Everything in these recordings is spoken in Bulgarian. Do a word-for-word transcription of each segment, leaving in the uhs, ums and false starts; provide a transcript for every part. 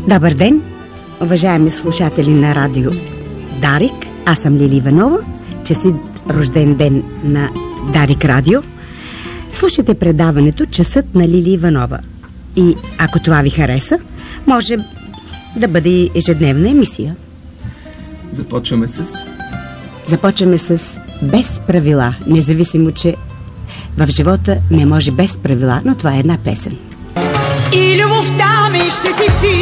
Добър ден, уважаеми слушатели на радио Дарик. Аз съм Лили Иванова. Честит рожден ден на Дарик Радио. Слушайте предаването Часът на Лили Иванова. И ако това ви хареса, може да бъде и ежедневна емисия. Започваме с... Започваме с без правила. Независимо, че в живота не може без правила, но това е една песен. И любовта ми ще си ти.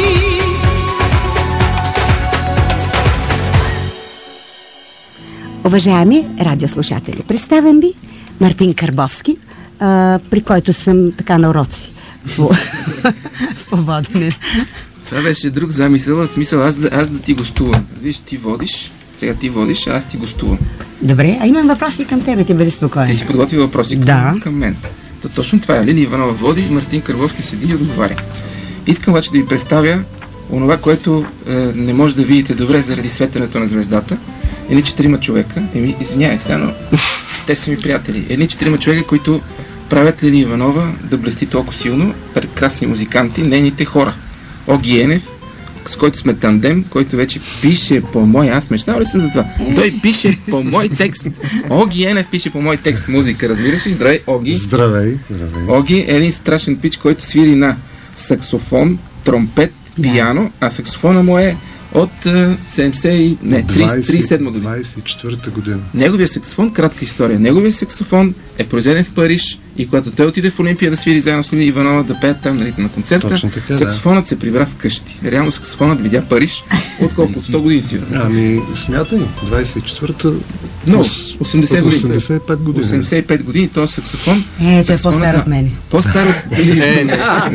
Уважаеми радиослушатели, представям ви Мартин Карбовски, а, при който съм така на уроци по, по водене. Това беше друг замисъл, в смисъл аз да, аз да ти гостувам. Виж, ти водиш, сега ти водиш, а аз ти гостувам. Добре, а имам въпроси към тебе, ти бъди спокоен. Ти си подготви въпроси към, да. към мен. То точно това е. Лили Иванова води, Мартин Карбовски седи и отговаря. Искам обаче да ви представя онова, което е, не може да видите добре заради светенето на звездата. Едни четирима човека, еми, извинявай сега, но те са ми приятели. Едни четирима човека, които правят Лили Иванова да блести толкова силно, прекрасни музиканти, нейните хора. Оги Енев, с който сме тандем, който вече пише по мой... Аз мечтал ли съм за това? Той пише по мой текст. Оги Енев пише по мой текст музика, разбираш ли? Здравей, Оги. Здравей, здравей. Оги е един страшен пич, който свири на саксофон, тромпет, пиано, а саксофона му е от седемдесет, не, тридесет и седма година. двадесет и четвърта година. Неговия саксофон, кратка история, неговия саксофон е произведен в Париж и когато той отиде в Олимпия да свири заедно с Лили Иванова да пеят там, нали, на концерта, така, саксофонът да. се прибра вкъщи. Реално саксофонът видя Париж от колко? От сто години сигурно. Ами, смятай, двадесет и четвърта... Но, осемдесет години. осемдесет и пет години. осемдесет и пет години, този саксофон... Е, той е по-стар от мене. По-стар от Лили Иванова.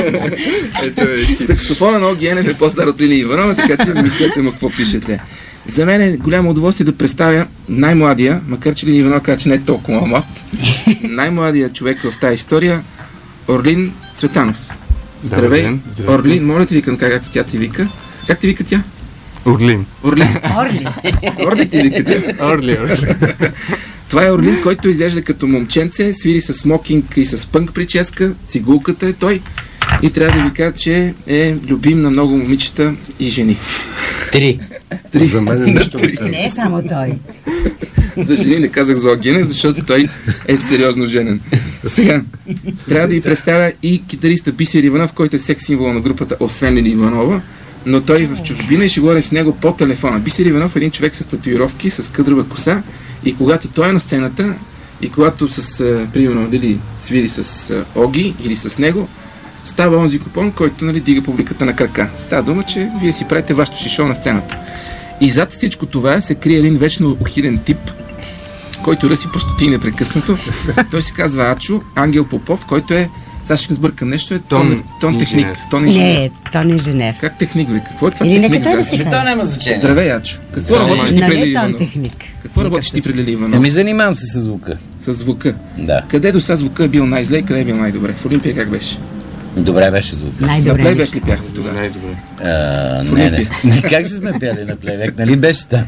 Саксофона на Оги Енев е по-стар от Лили Иванова, така че мислете му какво пишете. За мен е голямо удоволствие да представя най-младия, макар че Лили Иванова каза, че не е толкова млад, най-младия човек в тази история, Орлин Цветанов. Здравей, Орлин, моля ти викам как тя ти вика. Как ти вика тя? Орлин. Орлин. Орли. Орли ти вика тя. Орли, Орли. Това е Орлин, който изглежда като момченце, свири с смокинг и с пънк прическа, цигулката е той. И трябва да ви кажа, че е любим на много момичета и жени. Три. Три. За мен е нищо. Не е само той. За жени не казах за Огенев, защото той е сериозно женен. Сега, трябва да ви представя и китариста Бисер Иванов, който е секс символ на групата, освен Лили Иванова, но той в чужбина и ще говорим с него по телефона. Бисер Иванов е един човек с татуировки, с къдрава коса и когато той е на сцената и когато с, примерно, Лили свири с Оги или с него, става онзи купон, който, нали, дига публиката на крака. Става дума, че вие си правите вашето шишо на сцената. И зад всичко това се крие един вечно ухилен тип, който ръси простоти непрекъснато. Той се казва Ачо, Ангел Попов, който е, сега ще сбъркам нещо, е тон, тон, тон техник. Тон инженер. Не, той не е инженер. Как техник, бе? Какво е това Или техник? нека да се Това няма значение. Здравей, Ачо. Какво Здравей. работиш ти Нали при Лили е тон Иванова? техник? Какво работиш ти при Лили Иванова? Ами занимавам се с звука. С звука. Да. Къде до сега звука е бил най-зле и къде е бил най-добре? В Олимпия как беше? Добре беше звука. На Най-добре плейбек нещо. ли бяхте тогава? Най-добре. А, не, не. Как ще сме пели на плейбек? Нали беше там?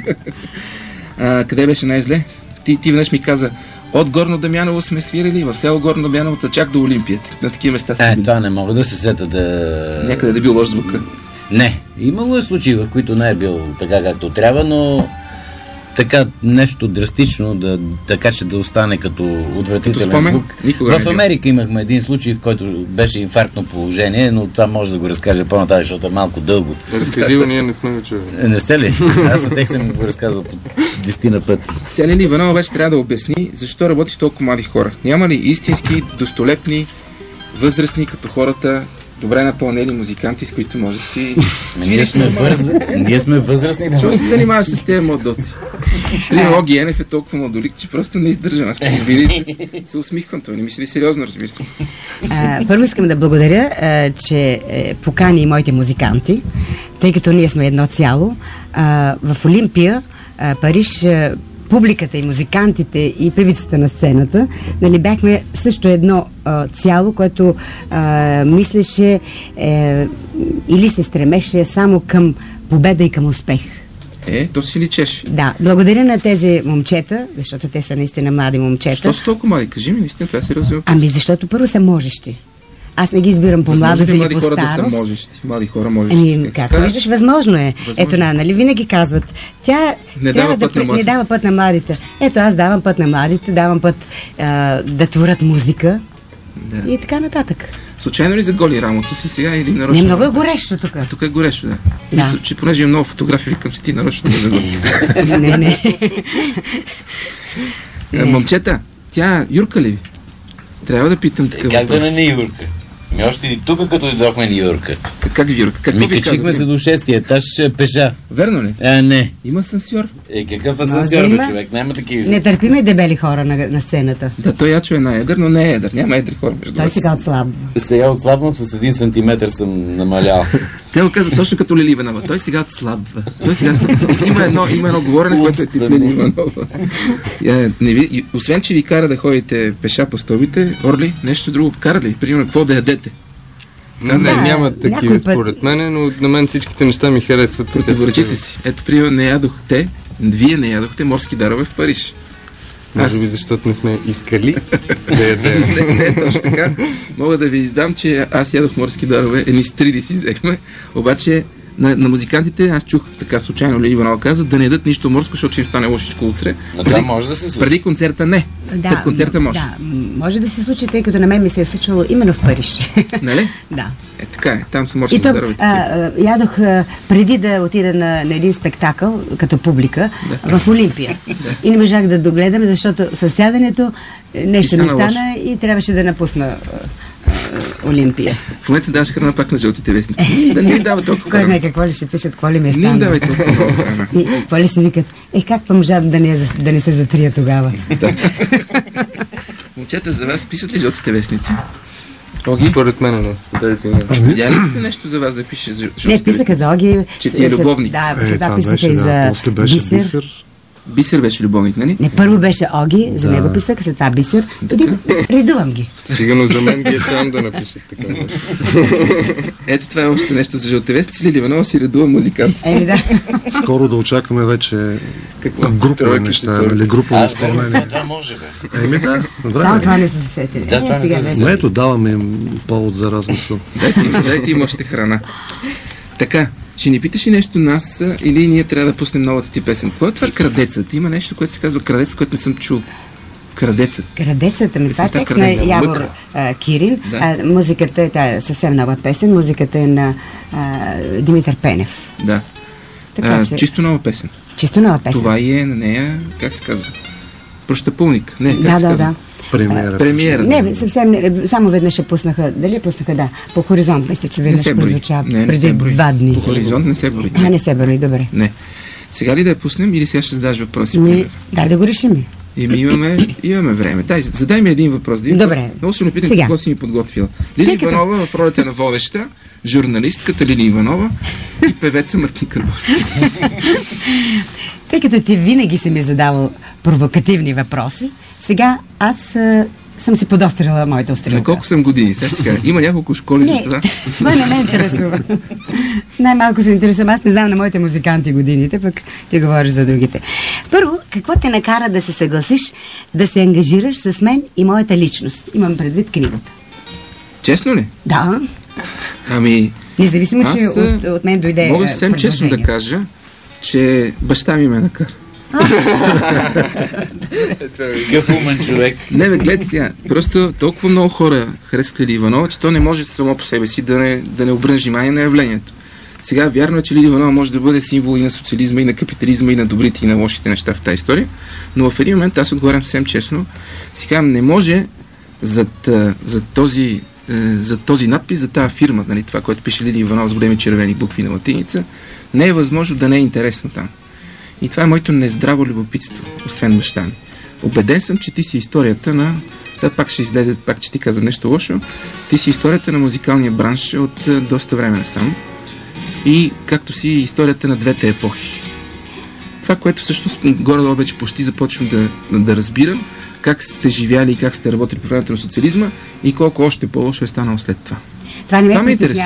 А, къде беше най-зле? Ти, ти веднъж ми каза, от Горно Дамяново сме свирили, в село Горно Дамяново, чак до Олимпията. На такива места сте Е, били. това не мога да се сета да... Някъде да бил лош звука. Не. Имало е случаи, в които не е бил така както трябва, но така нещо драстично, да, така че да остане като Като отвратителен спомен? звук. Никога не е В бил. Америка имахме един случай, в който беше инфарктно положение, но това може да го разкаже по-нататък, защото е малко дълго. Да разкажи го, ние не сме го чули. Е, Не сте ли? Аз на тех съм го разказал по десетина пъти. Тя Лили Иванова вече трябва да обясни защо работи с толкова млади хора. Няма ли истински, достолепни, възрастни като хората, добре напълнели музиканти, с които може да си Ние сме, върз... Ние сме възрастни. Защо се занимаваш с тези младоци? Един Оги Енев е толкова младолик, че просто не издържам. Аз като видите, се усмихвам. Той не мисли сериозно, разбира. А, първо искам да благодаря, а, че е, покани и моите музиканти, тъй като ние сме едно цяло. А, в Олимпия, а, Париж, а, публиката и музикантите и певицата на сцената, нали, бяхме също едно а, цяло, което а, мислеше е, или се стремеше само към победа и към успех. Е, то си личеше. Да, благодаря на тези момчета, защото те са наистина млади момчета. Що са толкова млади? Кажи ми, наистина, това е сериозно въпрос. Ами защото първо са можещи. Аз не ги избирам по Възможно младост ли или млади по хора да са старост. можещи? Млади хора можещи. Ами, както виждаш, възможно е. Възможно. Ето, на, нали винаги казват, тя Не трябва дава да път на пре- не младите. дава път на младите. Ето, аз давам път на младите, давам път а, да творят музика Да. и така нататък. Случайно ли заголи рамото си сега или нарочно? Не, много е горещо тук. Тук е горещо, да. Да. Мисля, че понеже е много фотографии, викам си ти нарочно да заголи. не, не. Е, Момчета, тя Юрка ли ви? Трябва да питам такъв Как да въпрос. не ни Юрка? Ми още и тук, като дойдохме ни Юрка. Как, как ви Юрка? Какво Ми ви качихме казва? се до шестия етаж е, пеша. Верно ли? А, не. Има асансьор. Е, какъв да асансьор, бе, има. човек? Няма такива. Не търпиме дебели хора на, на сцената. Да, той ячо е най-едър, но не е едър. Няма едри хора между Той вас. сега отслабва. Сега отслабвам с един сантиметр съм намалял. Те го казват точно като Лили Иванова. Той сега отслабва. Той сега отслабва. Има едно, има едно говорене, което е тип Лили Иванова. Е, не ви, и, освен, че ви кара да ходите пеша по стълбите, Орли, нещо друго кара ли? Примерно, какво да ядете? Не, Да, няма някой такива път- според мен, но на мен всичките неща ми харесват. Противоречите си. Ето, примерно, не ядохте, вие не ядохте морски дарове в Париж. Може би защото не сме искали да ядем. не, не, точно така. Мога да ви издам, че аз ядох морски дарове, едни стриди си взехме, обаче на, на музикантите, аз чух така случайно Лили Иванова каза, да не ядат нищо морско, защото ще им стане лошичко утре. Но това може да се случи. Преди концерта не. След концерта може. Да, м, може да се случи, тъй като на мен ми се е случвало именно в Париж. Нали? Да. Е, така е. Там са морски И то, дарове. а, а, ядох а, преди да отида на, на един спектакъл като публика в Олимпия. И не можах да догледам, защото със сядането е, нещо И ми стана стана и трябваше да напусна а, а, Олимпия. В момента даваш храна пак на жълтите вестници. Да не им дава толкова Кой знае храна. какво ли ще пишат, какво ли ми е Не им станало. давай толкова много храна. И какво ли си викат? Е, как па можа да не, да не се затрия тогава? Момчета, за вас пишат ли жълтите вестници? Оги? Според мен не. Да, извинявам. Видяли ли сте нещо за вас да пише за жълтите Не, писаха вестници? за Оги. Че ти е след- любовник. Да, Е, след това това писаха беше, и да. за После беше Бисер. Бисер. Бисер беше любовник, нали? Не, първо беше Оги, за него писах, след това Бисер. И редувам ги. Сигурно за мен ги е срам да напишат така нещо. Ето това е още нещо за жълтите вестници. Лили Иванова си редува музикант. Еми да. Скоро да очакваме вече Какво? групови Тройка, неща, четвърка. нали, групови А, това, изпълнения. това може, бе. Еми да, Само време. това не са се сетили. Да, Е, това не сега са се вече. Но ето, даваме им повод за размисъл. Дайте им, дайте им още храна. Така, ще ни питаш ли нещо нас а, или ние трябва да пуснем новата ти песен? Какво е това крадецът? Има нещо, което се казва крадец, което не съм чул. Крадецът. Крадецът, ами това е Песента текст на Крадецът. Явор Лък. а, Кирин. Да. А, музиката е, тя е съвсем нова песен. Музиката е на а, Димитър Пенев. Да. Така А, че, чисто нова песен. чисто нова песен. Това и е на нея, как се казва? Прощапълник. Не, как Да, се да, казва? да. Премиера. Премиера. Не, бе, съвсем не, само веднъж я пуснаха. Дали я пуснаха? Да. По хоризонт. Мисля, че Не веднъж се брои. прозвуча Не, не преди се брои. два дни. По хоризонт не се брои. А, не се брои, добре. Не. Сега ли да я пуснем или сега ще задаш въпроси? Ми, примерно? дай да го решим. Еми, имаме, имаме време. Дай, задай ми един въпрос. Да Добре. Много се напитам Сега. какво си ми подготвил. Лили Тъй като- Иванова в ролята на водеща, журналистката Лили Иванова и певеца Мартин Кърбовски. Тъй като ти винаги си ми задавал провокативни въпроси, сега аз а, съм си подострила моята На острилка. колко съм години? Сега ще кажа. Има няколко школи за Не, това. това не ме интересува. Най-малко се интересувам. Аз не знам на моите музиканти годините, пък ти говориш за другите. Първо, какво те накара да се съгласиш да се ангажираш с мен и моята личност? Имам предвид книгата. Честно ли? Да, Ами, независимо, че аз от, от мен дойде мога е, съвсем честно да предложение. кажа, че баща ми ме накара. Какъв умен човек. Не, бе, гледай сега. Просто толкова много хора харесват Лили Иванова, че то не може само по себе си да не, да не обърне внимание на явлението. Сега вярно е, че Лили Иванова може да бъде символ и на социализма, и на капитализма, и на добрите, и на лошите неща в тази история, но в един момент аз отговарям съвсем честно. Сега не може зад, зад, този, зад този надпис, за тази фирма, нали, това, което пише Лили Иванова с големи червени букви на латиница, не е възможно да не е интересно там. И това е моето нездраво любопитство, освен баща ми. Убеден съм, че ти си историята на... Сега пак ще излезе, пак че ти казвам нещо лошо. Ти си историята на музикалния бранш от е, доста време насам. И както си историята на двете епохи. Това, което всъщност горе-долу вече почти започвам да, да разбирам, как сте живяли и как сте работили по времето на социализма и колко още по-лошо е станало след това. Това не ме Това ме притеснява. интересуваше.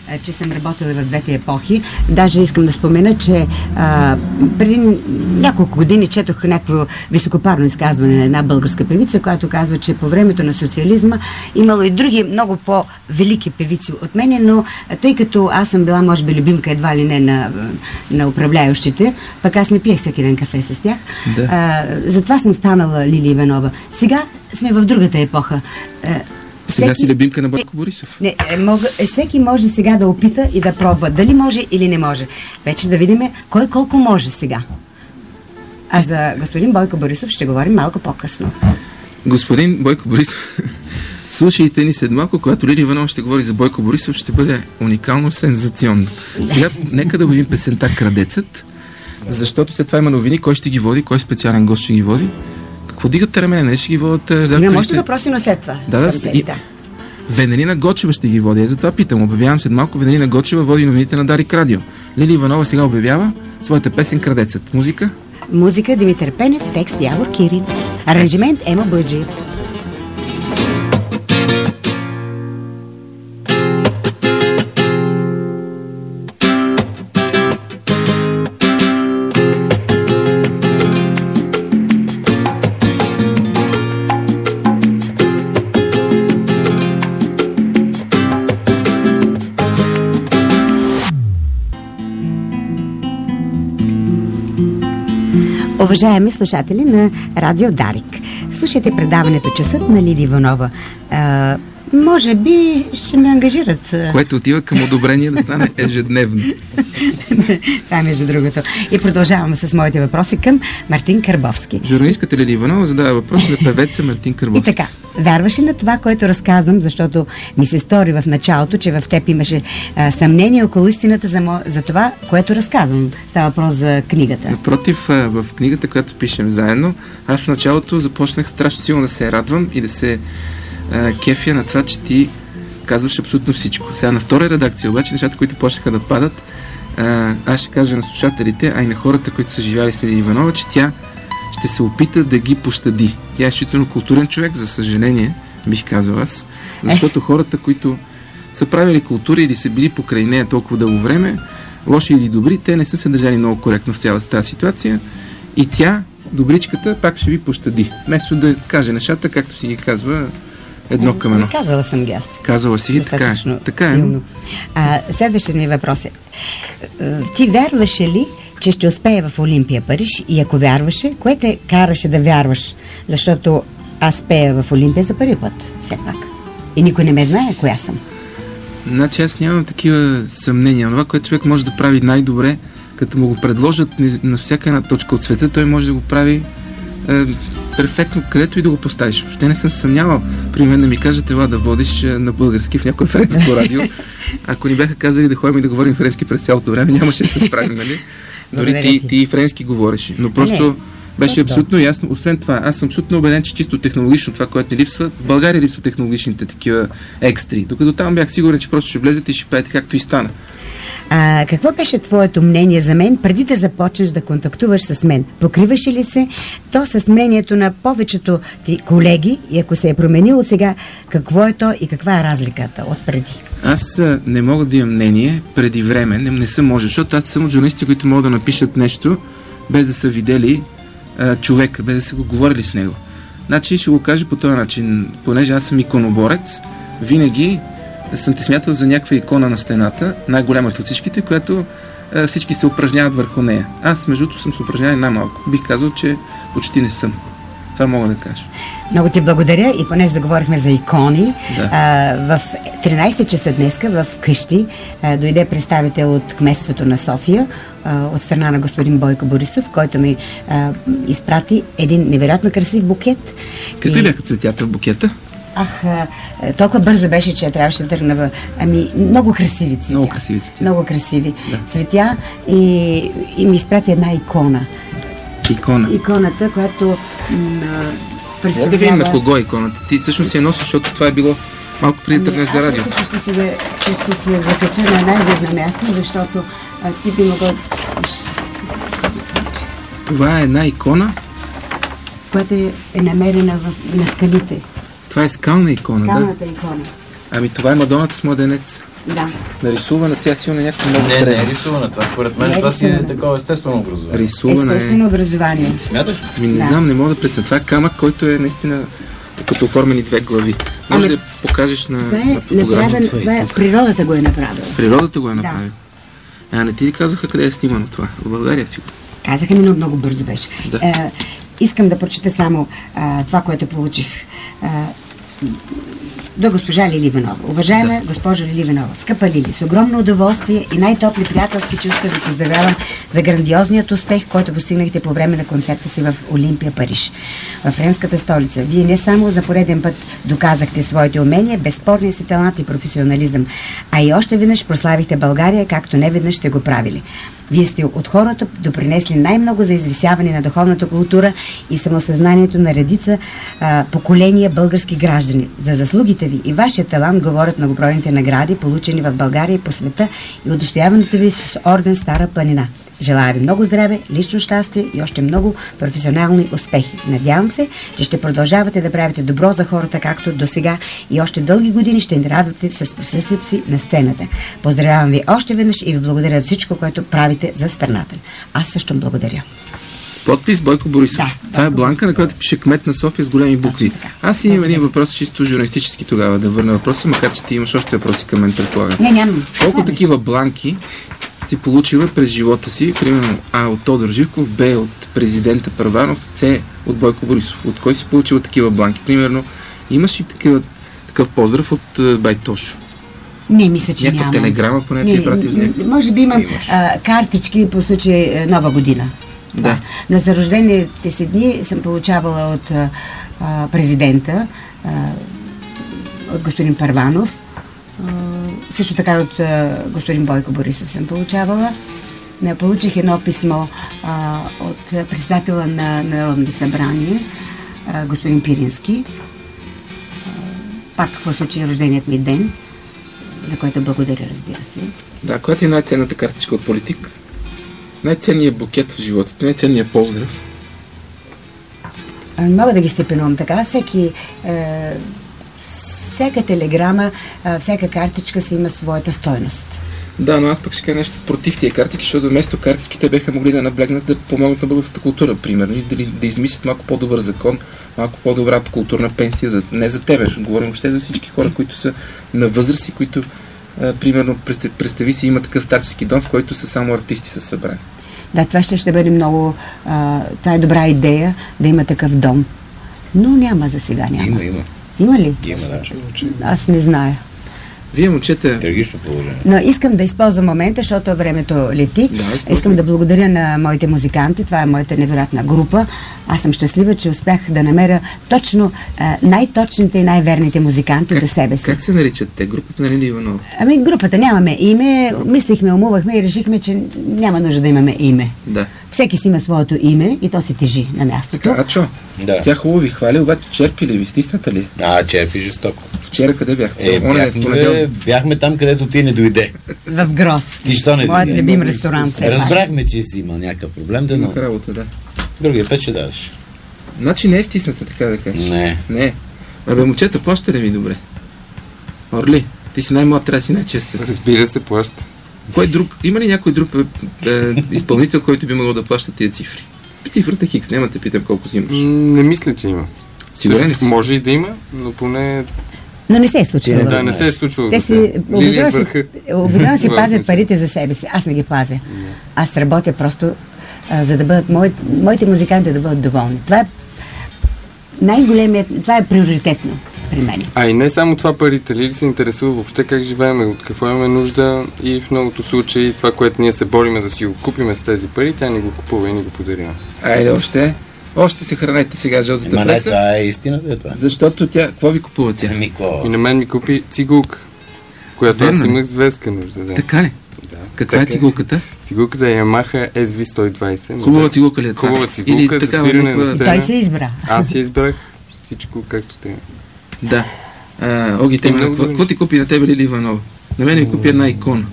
а, че съм работила в двете епохи. Даже искам да спомена, че а, преди няколко години четох някакво високопарно изказване на една българска певица, която казва, че по времето на социализма имало и други много по-велики певици от мене, но тъй като аз съм била, може би, любимка едва ли не на, на управляющите, пък аз не пиех всеки ден кафе с тях. Да. А, затова съм станала Лили Иванова. Сега сме в другата епоха. А, сега всеки... си любимка на Бойко Борисов. Не, е, мога, е, всеки може сега да опита и да пробва. Дали може или не може. Вече да видим кой колко може сега. А за господин Бойко Борисов ще говорим малко по-късно. Господин Бойко Борисов, слушайте ни след малко, когато Лили Иванова ще говори за Бойко Борисов, ще бъде уникално, сензационно. Сега нека да обявим песента "Крадецът", защото след това има новини, кой ще ги води, кой специален гост ще ги води. Какво дигате рамене, не ще ги водят редакторите? Има още въпроси, но след това. Да, да, и... да. Венелина Гочева ще ги води. Я затова питам. Обявявам след малко. Венелина Гочева води новините на Дарик Радио. Лили Иванова сега обявява своята песен "Крадецът". Музика? Музика Димитър Пенев, текст Явор Кирин. Аранжимент Ема Бъджиев. Уважаеми слушатели на Радио Дарик, слушайте предаването "Часът на Лили Иванова". А, може би ще ме ангажират. Което отива към одобрение да стане ежедневно. Това между другото. И продължаваме с моите въпроси към Мартин Кърбовски. Журналистката Лили Иванова задава въпрос на певеца Мартин Кърбовски. И така, вярваш ли на това, което разказвам, защото ми се стори в началото, че в теб имаше а, съмнение около истината за, мо... за това, което разказвам. Става въпрос за книгата. Напротив, в книгата, която пишем заедно, аз в началото започнах страшно силно да се радвам и да се а, кефя на това, че ти казваш абсолютно всичко. Сега на втора редакция обаче нещата, които почнаха да падат, а, аз ще кажа на слушателите, а и на хората, които са живяли с Лили Иванова, че тя ще се опита да ги пощади. Тя е изключително културен човек, за съжаление, бих казал аз, защото хората, които са правили култура или са били покрай нея толкова дълго време, лоши или добри, те не са се държали много коректно в цялата тази ситуация и тя, добричката, пак ще ви пощади. Вместо да каже нещата, както си ги казва едно към едно. Казала съм ги аз. Казала си ги, така е. Така е. А, следващият ми въпрос е. Ти вярваше ли, че ще успее в Олимпия Париж, и ако вярваше, кое те караше да вярваш? Защото аз пея в Олимпия за първи път, все пак. И никой не ме знае коя съм. Значи аз нямам такива съмнения. Това, което човек може да прави най-добре, като му го предложат на всяка една точка от света, той може да го прави е, перфектно, където и да го поставиш. Въобще не съм съмнявал. При мен да ми кажат, ела да водиш на български в някое френско радио. Ако ни бяха казали да ходим и да говорим френски през цялото време, нямаше да се справим, нали? Дори ти, ти и френски говореше. Но просто не, беше абсолютно ясно. Освен това, аз съм абсолютно убеден, че чисто технологично това, което ни липсва, в България липсва технологичните такива екстри. Докато там бях сигурен, че просто ще влезете и ще пеете както и стана. А, какво беше твоето мнение за мен преди да започнеш да контактуваш с мен? Покриваше ли се то с мнението на повечето ти колеги и ако се е променило сега, какво е то и каква е разликата от преди? Аз а, не мога да имам мнение преди време, не, не съм може, защото аз съм от журналисти, които могат да напишат нещо без да са видели а, човека, без да са го говорили с него. Значи ще го кажа по този начин, понеже аз съм иконоборец, винаги съм те смятал за някаква икона на стената, най-голямата от всичките, която е, всички се упражняват върху нея. Аз, между другото, съм се упражнявал най-малко. Бих казал, че почти не съм. Това мога да кажа. Много ти благодаря и понеже да говорихме за икони, да. а, в тринайсет часа днеска в къщи а, дойде представител от кметството на София, а, от страна на господин Бойко Борисов, който ми а, изпрати един невероятно красив букет. Какви и... бяха цветята в букета? Ах, толкова бързо беше, че трябваше да тръгна в... Ами, много красиви цветя. Много красиви цветя. Много красиви да. цветя и, и ми изпрати една икона. Икона. Иконата, която м- представлява... Да видим на кого е иконата. Ти всъщност си я носиш, защото това е било малко преди да тръгнеш за радио. Аз мисля, че ще си, че ще си я закача на най-видно място, защото а, ти би могъл... Това е една икона, която е, е намерена в, на скалите. Това е скална икона, Скалната да? икона. Ами това е Мадоната с младенец. Да. Нарисувана, тя силно е някакво много Не, не е древно. рисувана. Това според мен Не е това си е рисувана. такова естествено образование. Рисувана Естествено е... образование. Смяташ ли? Ми не Да. знам, не мога да преценя. Това е камък, който е наистина като оформени две глави. Може Ами, да я покажеш на, Това е на фотографията. направено, това е природата го е направила. Природата го е Да. направила. А не ти ли казаха къде е снимано това? В България сигурно. Казаха ми, но много бързо беше. Да. Е, искам да прочета само а, това, което получих. А, до госпожа Лили Иванова. Уважаема да. госпожа Лили Иванова, скъпа Лили, с огромно удоволствие и най-топли приятелски чувства ви поздравявам за грандиозният успех, който постигнахте по време на концерта си в Олимпия, Париж. В френската столица. Вие не само за пореден път доказахте своите умения, безспорния си талант и професионализъм, а и още веднъж прославихте България, както не веднъж сте го правили. Вие сте от хората допринесли най-много за извисяване на духовната култура и самосъзнанието на редица а, поколения български граждани. За заслугите ви и вашия талант говорят многобройните награди, получени в България и по света, и удостояването ви с орден Стара планина. Желая ви много здраве, лично щастие и още много професионални успехи. Надявам се, че ще продължавате да правите добро за хората, както до сега, и още дълги години ще ни радвате с присъствието си на сцената. Поздравявам ви още веднъж и ви благодаря за всичко, което правите за страната. Аз също благодаря. Подпис Бойко Борисов. Да, Това е бланка, на която пише кмет на София с големи букви. Точно така. Аз имам един въпрос, чисто журналистически тогава да върна въпроса, макар че ти имаш още въпроси към мен, предполагам. Не, нямам. Колко Това такива бланки си получила през живота си, примерно А от Тодор Живков, Б от президента Първанов, С от Бойко Борисов? От кой си получила такива бланки? Примерно, имаш ли такива, такъв поздрав от uh, Байтошо? Не, мисля, че Някаква нямам. телеграма, поне ти е пратил с него. Може би имам а, картички по случай а, Нова година. Да. Но за рождените си дни съм получавала от а, а, президента, а, от господин Първанов, а, също така от а, господин Бойко Борисов съм получавала. Не, получих едно писмо а, от председателя на Народното събрание, а, господин Пирински, а, пак в случай рожденият ми ден, за което благодаря, разбира се. Да, която е най-ценната картичка от политик? Най-ценният букет в живота, най-ценният поздрав? А, не мога да ги степенувам така. Всеки, е, всяка телеграма, е, всяка картичка си има своята стойност. Да, но аз пък ще кажа нещо против тия картички, защото вместо картичките биха могли да наблегнат да помогнат на българската култура, примерно, и да, да измислят малко по-добър закон, малко по-добра културна пенсия, за, не за тебе, говорим въобще за всички хора, които са на възраст и които, а, примерно, представи си, има такъв старчески дом, в който са само артисти са събрани. Да, това ще, ще бъде много... А, това е добра идея, да има такъв дом. Но няма за сега, няма. Има, има. Има ли? Има, да. Аз не зная. Вие, момчета, Трагично положение. Но искам да използвам момента, защото времето лети. Да, използвай. Искам да благодаря на моите музиканти. Това е моята невероятна група. Аз съм щастлива, че успях да намеря точно а, най-точните и най-верните музиканти до себе си. как се наричат те? Групата на Лили Иванова? Ами групата нямаме име. Мислихме, умувахме и решихме, че няма нужда да имаме име. Да. Всеки си има своето име и то се тежи на мястото. Така, Ачо, Да. тя хубаво ви хвали, обаче черпи ли ви? Стисната ли? А, черпи жестоко. Вчера къде бяхте? Е, Оня ден, в бяхме, понеделник. бяхме там, където ти не дойде. В Гроз. Ти що не Моят дойде? любим ресторант. все пак. Разбрахме, че си имал някакъв проблем, да, но Имах работа, да. другия път ще дадеш. Значи не е стисната, така да кажеш. Не. Не. Абе, момчета, плаща ли ви добре? Орли, ти си най-млад, трябва да си най-честен. Разбира се, плаща. Кой друг, има ли някой друг е, е, изпълнител, който би могъл да плаща тия цифри? Цифрата Хикс, няма те питам колко взимаш. М, Не мисля, че има. Сигурен ли Също си? Може и да има, но поне Но не се е случило. Ти не да не се е случвало. Те до си, сега. Лилия обикновено си, върха. обикновено си Това е пазят смисъл. парите за себе си. Аз не ги пазя. Аз работя просто, а, за да бъдат мои, моите музиканти да бъдат доволни. Това е най-големият, това е приоритетно при мен. А и не само това парите. Лили се интересува въобще как живеем, от какво имаме нужда и в многото случаи това, което ние се бориме да си го купиме с тези пари, тя ни го купува и ни го подари. Айде, още. Още се хранете сега жълтата Ема не, преса. това е истината, е това. Защото тя, какво ви купува тя? Ами, ко? И на мен ми купи цигулка, която Верно аз ли? имах звездка нужда. Да. Така ли? Да. Каква е Така цигулката? Цигулката е Yamaha ес ви сто и двайсет. Хубава цигулка ли е това? Хубава цигулка, Или за такава свирене някаква- на сцена. Той се избра. Аз я избрах всичко както трябва. Да. А, Оги, те, Много какво, добре. какво ти купи на тебе Лили Иванова? На мен ми купи една икона.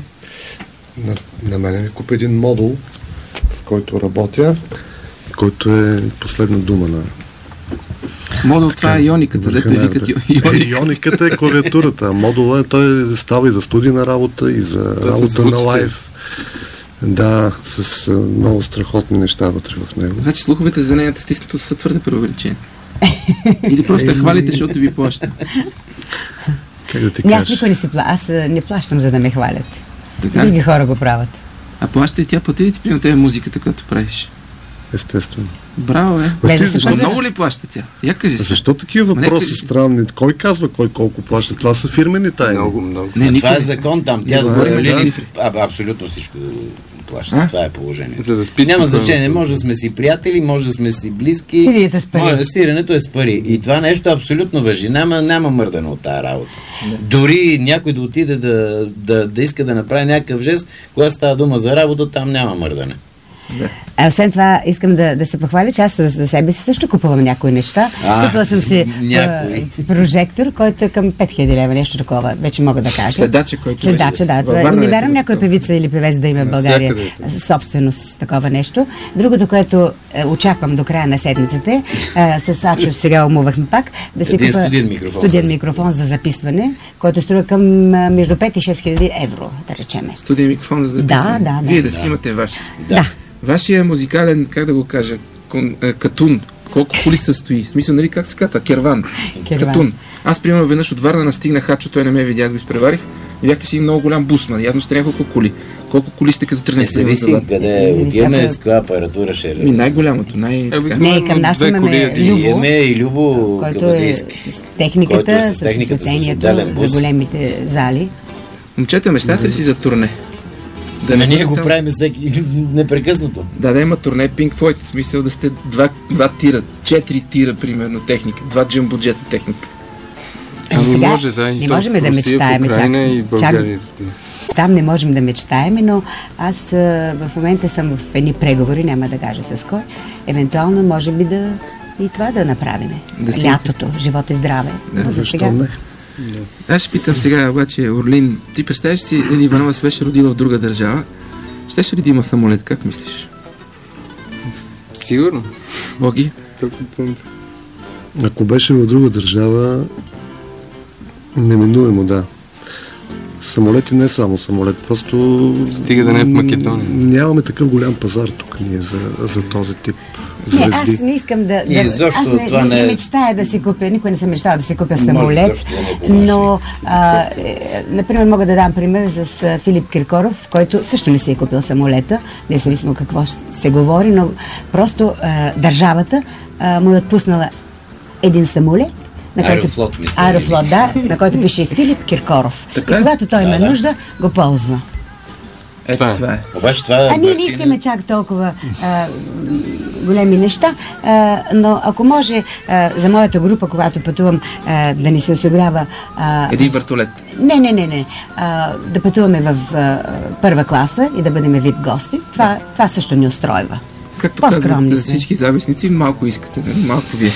На, на мен ми купи един модул, с който работя, който е последна дума на Модул, това е иониката, дето я викат ионика. Иониката е клавиатурата, а модула е, той става и за студийна работа, и за Това са работа на звуците. лайв. Да, с а, много страхотни неща вътре в него. Значи слуховете за нейната стиснато са твърде преувеличени. Или просто я хвалите, защото ви плаща. Как да ти Не, аз кажа? никой не си пла... Аз а, не плащам, за да ме хвалят. Така ли? Други хора го правят. А плаща и тя плати ли ти при тебе музиката, която правиш? Естествено. Браво, е. Без ти да се защо- Защо пазара. много ли плаща тя? Я кажи се. Защо такива Ма, въпроси нека- странни? Кой казва кой колко плаща? Това са фирмени тайни. Много, много. Не, А никой това е не. закон там. Ние Тя говорим да, за да, цифри. а, абсолютно всичко плаща. А? Това е положението. За да спи Няма спокойно. значение. Може да сме си приятели, може да сме си близки. Сиренето е с пари. Може, сиренето е с пари. И това нещо абсолютно важи. Няма, няма мърдане от тази работа. Дори някой да отиде да, да, да иска да направи някакъв жест, когато става дума за работа, там няма мърдане. А освен това, искам да, да се похваля, че аз за, за себе си също купувам някои неща. А, Купила съм си някои. а, прожектор, който е към пет хиляди лева, нещо такова, вече мога да кажа. Следача, който Следача, беше да. във Това, Варна, не ето вярвам го някой такова. певица или певец да има в България Навсякъде е собственост, такова нещо. Другото, което е, очаквам до края на седмицата, е, с Ачо сега умувахме пак, да си Един купа студиен микрофон студиен за микрофон за записване, който струва към а, между пет и шест хиляди евро, да речеме. Студия микрофон за записване. Да, да, да. Вие да Да. си имате ваш. Да. Вашия музикален, как да го кажа, кон, е, катун, колко коли състои? В смисъл, нали как се казва? Керван. Керван. Катун. Аз, примерно, веднъж от Варна настигнах Хачо, той не ме видя, аз го изпреварих. И бяхте си много голям бусман. Явно сте няколко коли. Колко коли сте като Не тръгнете? зависи къде Зависи отиваме, всяка- с каква апаратура ще Ми, най-голямото, най... Е, така. обикновено Не, към нас две имаме коли, един. Любо, И имаме и Любо който е Кабадийски. с техниката, който е с с техниката, с осветлението отделен за бус. големите зали. Момчета, мечтате ли си за турне? Да Ама ние бъде го цял- правим всеки непрекъснато. Да, да има турне Pink Floyd, в смисъл да сте два, два тира, четири тира, примерно, техника, два джамбоджета техника. Ами Сега може, да. И не то можем в да Русия, мечтаем, в Украина чак- и в България. разбира се. Там не можем да мечтаем, но аз а, в момента съм в едни преговори, няма да кажа с кой. Евентуално може би да и това да направим. Да снимате. Лятото, живот и здраве. Да, Но за Защо сега не? Аз ще питам сега, обаче, Орлин, ти представяш си, Лили Иванова се беше родила в друга държава, щеше ли да има самолет, как мислиш? Сигурно. Боги? сто процента. Ако беше в друга държава, неминуемо, да. Самолети не само самолет, просто... Стига да не е в Македония. Нямаме такъв голям пазар тук ние за, за този тип не, звезди. аз не искам да... Ние да изобщо аз не, това не, не не е- мечтая да си купя, никой не се мечтава да си купя Може самолет, изобщо да не е по-важно. но а, е, например мога да дам пример с а, Филип Киркоров, който също не си е купил самолета, независимо какво ще се говори, но просто а, държавата а, му е отпуснала един самолет, на който, Аерофлот, мисля, Аерофлот, да, на който пише Филип Киркоров. Така И е? когато той има Да, да. нужда, го ползва. Ето Това е. това е. Обаче това е... А ние не Мартин, искаме чак толкова а, големи неща, а, но ако може а, за моята група, когато пътувам, а, да ни се осигурява... А, Един въртолет. не, не, не, не. А, да пътуваме в а, първа класа и да бъдем вип гости, това, това също ни устройва. Както По-скромни казват сме. всички завистници, малко искате, нали? Малко вие.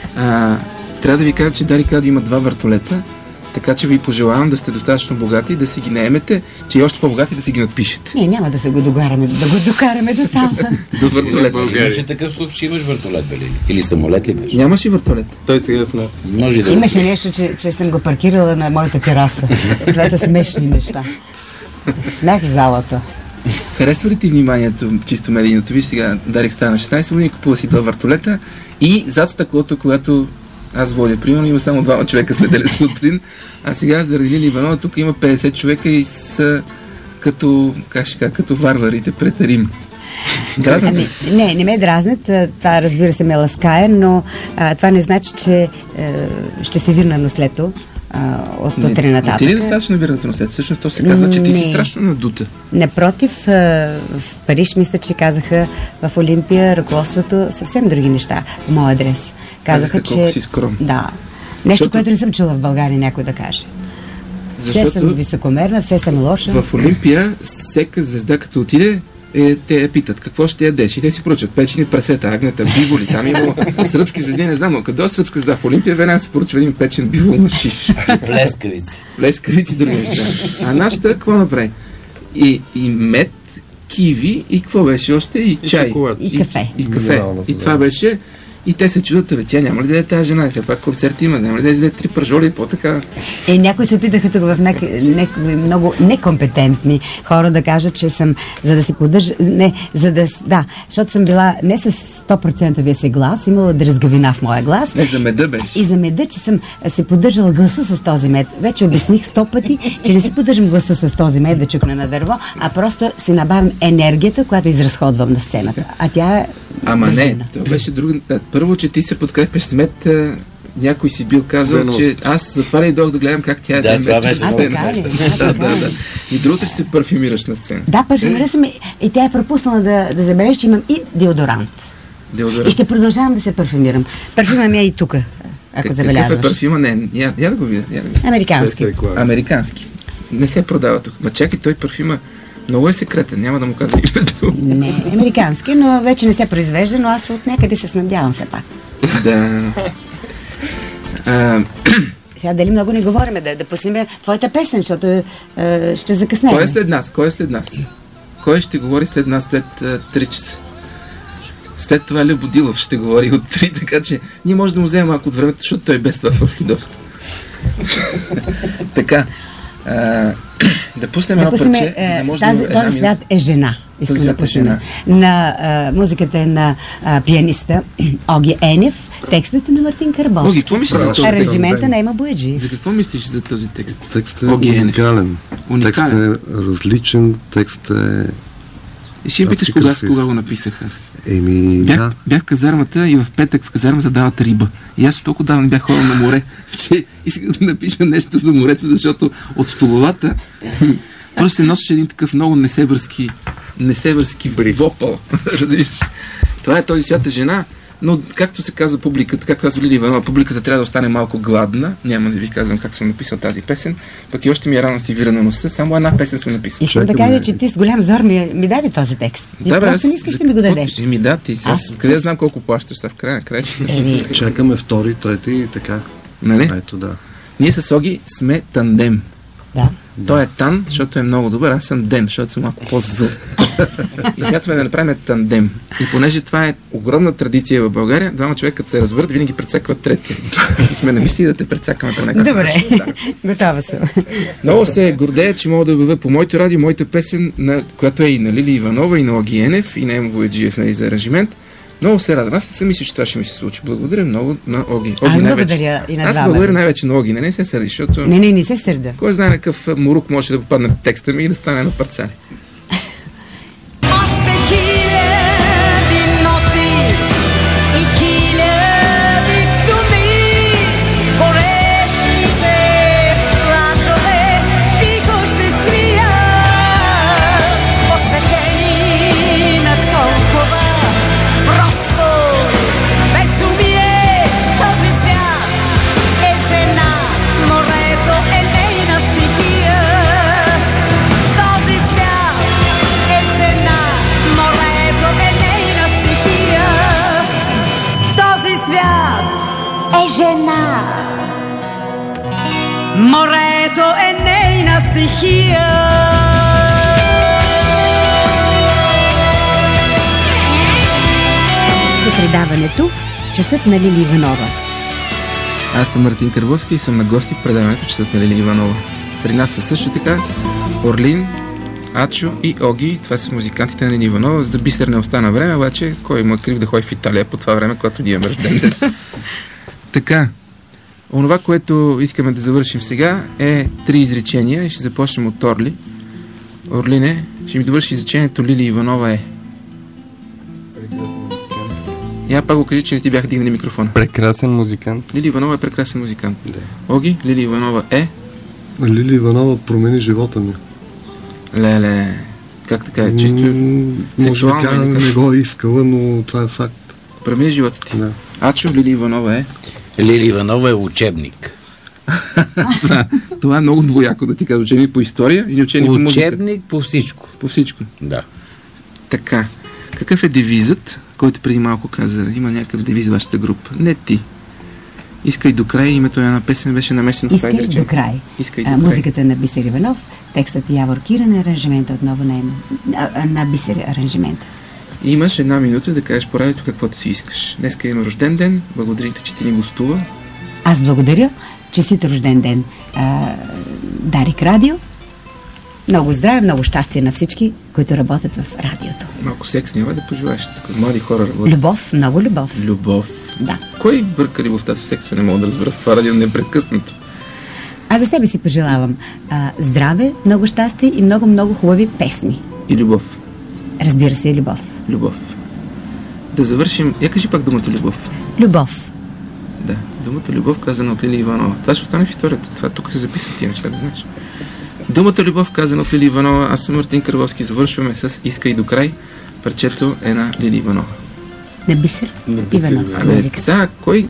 А, трябва да ви кажа, че Дарик Радио има два въртолета, така че ви пожелавам да сте достатъчно богати, да си ги наемете, че и още по-богати да си ги надпишете. Не, няма да се го докараме, да го докараме до там. До въртолета. Имаше такъв случай, че имаш въртолет, бе, Лили? Или самолет ли беше? Нямаш и въртолет. Той сега е в нас. Може да... Имаше нещо, че, че съм го паркирала на моята тераса. Това са смешни неща. Смях в залата. Харесва ли ти вниманието, чисто медийното? Виж сега, Дарик стана на шестнайсет години, купува си два въртолета и зад стъклото, когато аз водя, примерно, има само двама човека в неделя сутрин, а сега заради Лили Иванова тук има петдесет човека и са като, как ще кажа, като варварите пред Рим. Дразнат ли? Ами, не, не ме дразнят. а, Това, разбира се, ме ласкае, но а, това не значи, че е, ще се вирна наследство а, от Не, утре не нататък. ти ли достатъчно вирната наслед? Всъщност то се казва, че ти си Не. страшно надута. Напротив, а, в Париж мисля, че казаха в Олимпия ръководството съвсем други неща по моя адрес. Казаха, Казаха колко че... си скромна. Да. Нещо, Защото- което не съм чула в България някой да каже. Все съм Защото високомерна, все съм лоша. в Олимпия всека звезда като отиде, е, те я питат какво ще ядеш и те си поръчат печени прасета, агнета, биволи, там има сръбски звезди, не знам, но къде е сръбска звезда в Олимпия, веднага се поръчва един печен бивол на шиш, Плескавици. лескавици и други неща. А нашата какво направи? И, и мед, киви и какво беше още? И чай. шоколад. И кафе. И, и кафе. Минерална И вода. това беше. И те се чудат, бе, тя няма ли да е тази жена? Тя пак концерт има, няма ли да издаде три пържоли и по-така? Е, някои се опитаха тук в някои много некомпетентни хора да кажат, че съм, за да си поддържа, не, за да, да, защото съм била не с сто процента си глас, имала дрезгавина в моя глас. Не, за меда беше. И за меда, че съм си поддържала гласа с този мед. Вече обясних сто пъти, че не си поддържам гласа с този мед да чукна на дърво, а просто си набавям енергията, която изразходвам на сцената. А тя е Ама безумна. не, това беше друго. Първо, че ти се подкрепяш с мед, а, някой си бил казал, Вено. че аз затваря и дох да гледам как тя е Да, да, това мед беше на много сцена. смешно. Да, да, да. И другото, че се парфюмираш на сцена. Да, парфюмира съм и, и тя е пропуснала да, да забележи, че имам и деодорант. Деодорант. И ще продължавам да се парфюмирам. Парфюма ми е и тук, ако Какъв забелязваш. е парфюма? Не, я, я да го видя. Я да го видя. Американски. Американски. Не се продава тук. Ма чакай, той парфюма много е секретен, няма да му казвам името. Не, американски, но вече не се произвежда, но аз от някъде се снабдявам все пак. Да. А, Сега дали много не говориме, да, да пуснем твоята песен, защото е, ще закъснем. кой е след нас? Кой е след нас? Кой ще говори след нас след а, три часа? След това Любо Дилов ще говори от три, така че ние може да му вземем малко от времето, защото той без това фърфли доста. Така. А, да пуснем едно пуснем, парче, за да може тази, да има една този свят минута. е жена. Искам Този да свят е пуснем. жена. На а, музиката е на а, пианиста Оги Енев, текстът е на Мартин Карбовски. Оги, какво мислиш за този текст? Аранжимента на Ема Бояджи. За какво мислиш за този текст? Текстът е Оги Енев. уникален. Уникален. Текстът е различен, текстът е... И ще ми питаш Адски кога, красив. кога го написах аз. Еми, Бях, да. бях в казармата и в петък в казармата дават риба. И аз толкова давно бях ходил на море, че исках да напиша нещо за морето, защото от столовата просто се носеше един такъв много несебърски, несебърски вопъл. Разбираш? Това е този свят е жена, но както се казва публиката, както казва Лили Иванова, публиката трябва да остане малко гладна. Няма да ви казвам как съм написал тази песен, пък и още ми е рано си вира на носа, само една песен съм написал. Искам да Чакаме. кажа, че ти с голям зор ми, ми даде този текст. Ти Да, бе, просто не искаш да ми го какво- дадеш. Еми да, ти сега, Аз къде с- знам колко плащаш сега в края на края? Еми, Чакаме втори, трети и така. Нали? Ето да. Ние с Оги сме тандем. да. Той е тан, защото е много добър, аз съм дем, защото съм малко по-зъл. И смятаме да направим тандем. И понеже това е огромна традиция в България, двама човека, като се развърт, винаги прецакват третия. И сме намисли да те прецакаме по някакъв Добре, начин. Да. готова съм. Много се гордея, че мога да обявя по моето радио, моята песен, на, която е и на Лили Иванова, и на Оги Енев, и на Емо Бояджиев, нали, за аранжимент. Много се радвам. Аз не съм мисля, че това ще ми се случи. Благодаря много на Оги. Оги Аз най-вече. благодаря и на Аз двамата. благодаря най-вече на Оги. Не, не се сърди, защото... Не, не, не се сърда. Кой знае на какъв мурук може да попадне в текста ми и да стане на парцали. Още хиляди ноти и хиляди думи, горешните плажове тихо ще скрия, посветени на толкова просто безумие. Този свят е жена, морето е нейна стихия. Този свят е жена, морето е нейна стихия. Този свят е жена, морето е нейна стихия. И предаването Часът на Лили Иванова. Аз съм Мартин Карбовски и съм на гости в предаването Часът на Лили Иванова. При нас са също така Орлин, Ачо и Оги. Това са музикантите на Лили Иванова. За Бисер не остана време, обаче кой му е крив да ходи в Италия по това време, когато ние имаме рожден ден. Така, онова, което искаме да завършим сега е три изречения и ще започнем от Орли. Орлине, ще ми довърши изречението Лили Иванова е. Я пак го кажи, че не ти бяха дигнали микрофона. Прекрасен музикант. Лили Иванова е прекрасен музикант. Оги, Лили Иванова е... Лили Иванова промени живота ми. Леле, как така е? Чисто М, Може сексуално би тя или как? не го е искала, но това е факт. Промени живота ти. Да. Ачо, Лили Иванова е... Лили Иванова е учебник. това, това е много двояко да ти кажа. Ученик по история или ученик по музика? Учебник по всичко. По всичко. Да. Така. Какъв е девизът, който преди малко каза? Има някакъв девиз в вашата група. Не ти. Искай до край. Името на една песен беше намесено в това Искай изречение. до край. Искай А, до край. музиката на Бисер Иванов, текстът е Явор Киран, аранжимента отново на, Емо- а, а, на Бисер аранжимента. И имаш една минута да кажеш по радиото каквото си искаш. Днеска има рожден ден, благодарим те, че ти ни гостува. Аз благодаря. Честит рожден ден, а, Дарик Радио. Много здраве, много щастие на всички, които работят в радиото. Малко секс няма да пожелаеш, така млади хора работят. Любов, много любов. Любов. Да. Кой бърка любовта с секса, не мога да разбера в това радио непрекъснато. Аз за себе си пожелавам а, здраве, много щастие и много-много хубави песни. И любов. Разбира се, и любов. Любов. Да завършим. Я кажи пак думата любов. Любов. Да, думата любов, казана от Лили Иванова. Това ще остане в историята. Това тук се записват тия неща, да знаеш. Думата любов, казана от Лили Иванова. Аз съм Мартин Кървовски. Завършваме с "Искай до край". Парчето е на Лили Иванова. На Бисер Иванов. Абе, сега, кой